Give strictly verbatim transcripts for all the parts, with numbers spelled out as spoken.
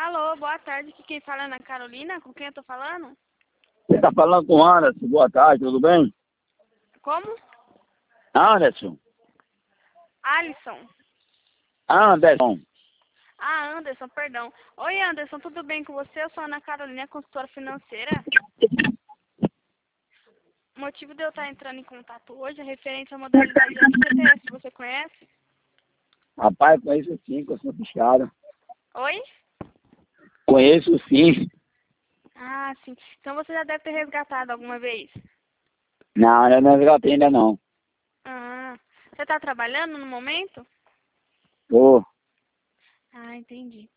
Alô, boa tarde. Aqui quem fala é Ana Carolina. Com quem eu tô falando? Você tá falando com o Anderson, boa tarde, tudo bem? Como? Anderson. Alisson. Anderson. Ah, Anderson, perdão. Oi, Anderson, tudo bem com você? Eu sou a Ana Carolina, consultora financeira. O motivo de eu estar entrando em contato hoje é referente à modalidade F G T S. Você conhece? Rapaz, conheço sim, que eu sou fiscado. Oi? Conheço sim. Ah, sim. Então você já deve ter resgatado alguma vez. Não, eu não resgatei ainda não. Ah, você está trabalhando no momento? Ô, Ah, entendi.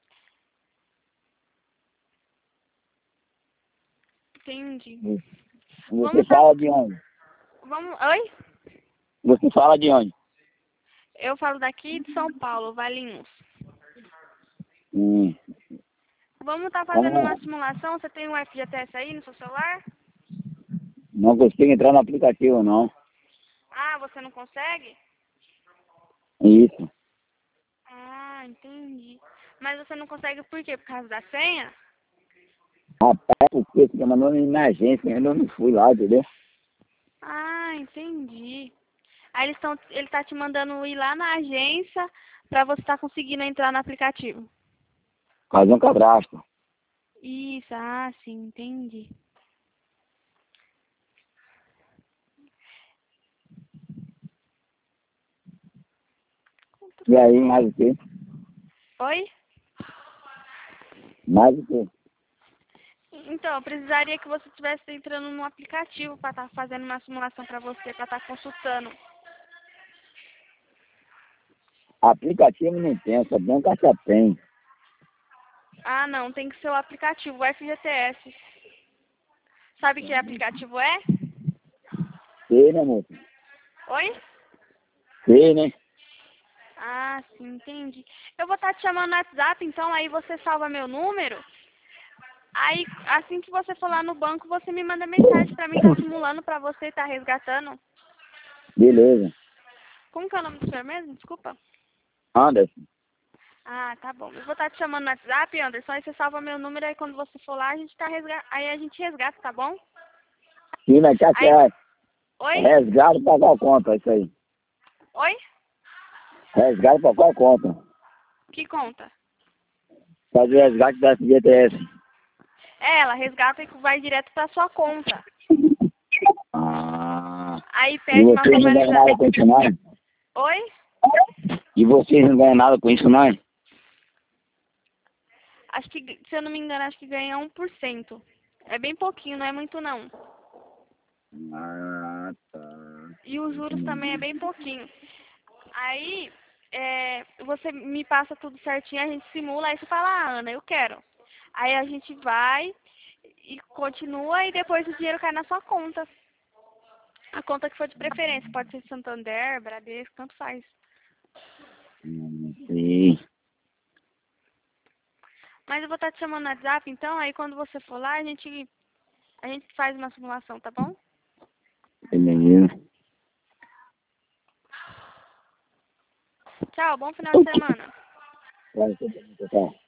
Entendi. você Vamos tá... fala de onde? Vamos... Oi? Você fala de onde? Eu falo daqui de São Paulo, Valinhos. Hum. Vamos estar fazendo uma Como simulação. Você tem um F G T S aí no seu celular? não consigo entrar no aplicativo não. Ah, você não consegue? Isso. Ah, entendi. Mas você não consegue por quê? Por causa da senha? Rapaz, porque você mandou na agência, eu não fui lá, entendeu? Ah, entendi. Aí eles estão, ele tá te mandando ir lá na agência pra você estar conseguindo entrar no aplicativo. Fazer um cadastro. Isso, ah, sim, entendi. E aí, mais o quê? Oi? Mais o quê? Então, eu precisaria que você estivesse entrando no aplicativo para estar fazendo uma simulação para você, para estar consultando. Aplicativo não tem, só banca só tem. Ah, não, tem que ser o aplicativo, o F G T S. Sabe que aplicativo é? Sei, né, moço? Oi? Sei, né? Ah, sim, entendi. Eu vou estar te chamando no WhatsApp, então aí você salva meu número. Aí, assim que você for lá no banco, você me manda mensagem pra mim estar simulando pra você estar resgatando. Beleza. Como que é o nome do senhor mesmo? Desculpa. Anderson. Ah, tá bom. Eu vou estar te chamando no WhatsApp, Anderson, aí você salva meu número, aí quando você for lá, a gente tá resga... aí a gente resgata, tá bom? E vai cá que Aí, é oi? resgate pra qual conta, isso aí? Oi? Resgate pra qual conta? Que conta? Fazer o resgate da F G T S. É, ela resgata e vai direto pra sua conta. Ah. Aí E pede uma vocês não ganham nada formalização. com isso, não? Oi? E vocês não ganham nada com isso, não? Acho que, se eu não me engano, acho que ganha um por cento. É bem pouquinho, não é muito não. Ah, tá. E os juros também é Entendi. bem pouquinho. Aí, é, você me passa tudo certinho, a gente simula, aí você fala, ah, Ana, eu quero. Aí a gente vai e continua e depois o dinheiro cai na sua conta. A conta que for de preferência, pode ser Santander, Bradesco, tanto faz. Hum, sim. Mas eu vou estar te chamando no WhatsApp, então, aí quando você for lá, a gente, a gente faz uma simulação, tá bom? Beleza. Tchau, bom final de semana. Vai, tá.